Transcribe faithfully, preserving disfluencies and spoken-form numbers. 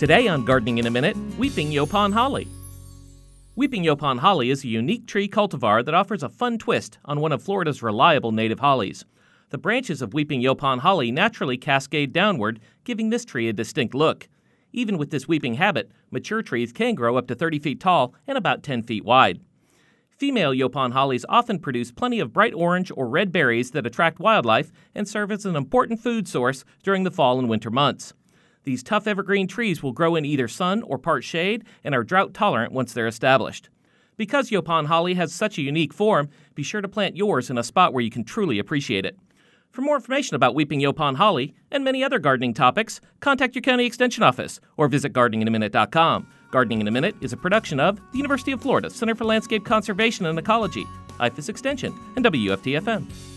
Today on Gardening in a Minute, Weeping Yaupon Holly. Weeping Yaupon Holly is a unique tree cultivar that offers a fun twist on one of Florida's reliable native hollies. The branches of Weeping Yaupon Holly naturally cascade downward, giving this tree a distinct look. Even with this weeping habit, mature trees can grow up to thirty feet tall and about ten feet wide. Female Yaupon hollies often produce plenty of bright orange or red berries that attract wildlife and serve as an important food source during the fall and winter months. These tough evergreen trees will grow in either sun or part shade and are drought tolerant once they're established. Because Yaupon holly has such a unique form, be sure to plant yours in a spot where you can truly appreciate it. For more information about Weeping Yaupon Holly and many other gardening topics, contact your county extension office or visit gardening in a minute dot com. Gardening in a Minute is a production of the University of Florida Center for Landscape Conservation and Ecology, I F A S Extension, and W F T F M.